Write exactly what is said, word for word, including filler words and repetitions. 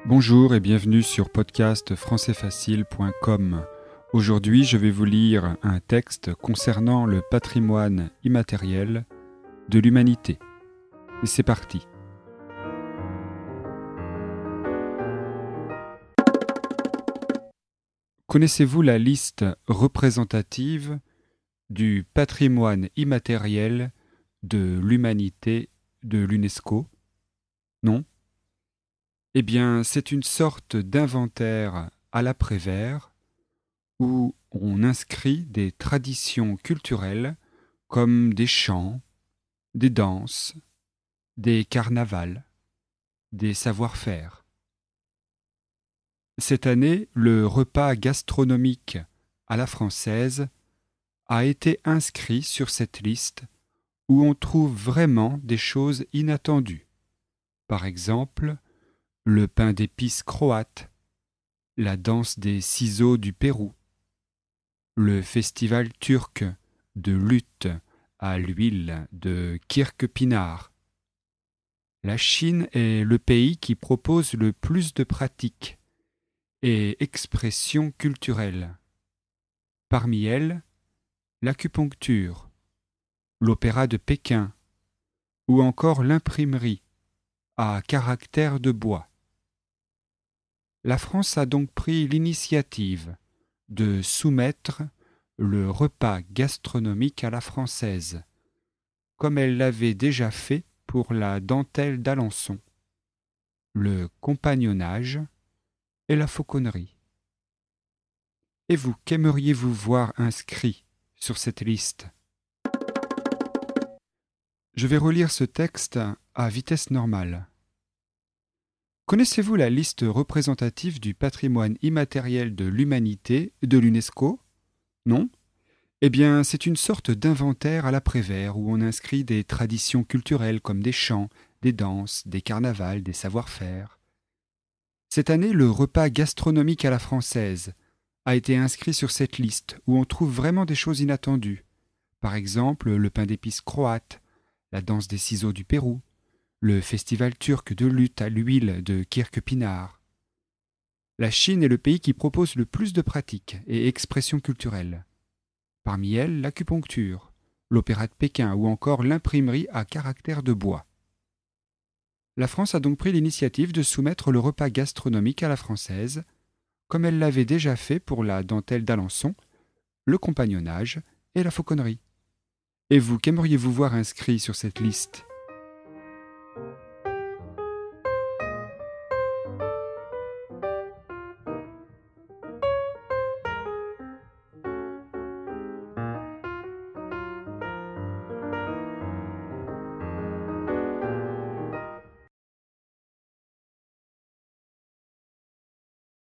Bonjour et bienvenue sur podcast français facile point com. Aujourd'hui, je vais vous lire un texte concernant le patrimoine immatériel de l'humanité. Et c'est parti. Connaissez-vous la liste représentative du patrimoine immatériel de l'humanité de l'UNESCO? Non? Eh bien, c'est une sorte d'inventaire à la Prévert où on inscrit des traditions culturelles comme des chants, des danses, des carnavals, des savoir-faire. Cette année, le repas gastronomique à la française a été inscrit sur cette liste où on trouve vraiment des choses inattendues. Par exemple, le pain d'épices croate, la danse des ciseaux du Pérou, le festival turc de luth à l'huile de Kirk-Pinar. La Chine est le pays qui propose le plus de pratiques et expressions culturelles. Parmi elles, l'acupuncture, l'opéra de Pékin ou encore l'imprimerie à caractère de bois. La France a donc pris l'initiative de soumettre le repas gastronomique à la française, comme elle l'avait déjà fait pour la dentelle d'Alençon, le compagnonnage et la fauconnerie. Et vous, qu'aimeriez-vous voir inscrit sur cette liste? Je vais relire ce texte à vitesse normale. Connaissez-vous la liste représentative du patrimoine immatériel de l'humanité de l'UNESCO? Non? Eh bien, c'est une sorte d'inventaire à la Prévert où on inscrit des traditions culturelles comme des chants, des danses, des carnavals, des savoir-faire. Cette année, le repas gastronomique à la française a été inscrit sur cette liste où on trouve vraiment des choses inattendues. Par exemple, le pain d'épices croate, la danse des ciseaux du Pérou, le festival turc de luth à l'huile de Kirk-Pinar. La Chine est le pays qui propose le plus de pratiques et expressions culturelles. Parmi elles, l'acupuncture, l'opéra de Pékin ou encore l'imprimerie à caractère de bois. La France a donc pris l'initiative de soumettre le repas gastronomique à la française, comme elle l'avait déjà fait pour la dentelle d'Alençon, le compagnonnage et la fauconnerie. Et vous, qu'aimeriez-vous voir inscrit sur cette liste ?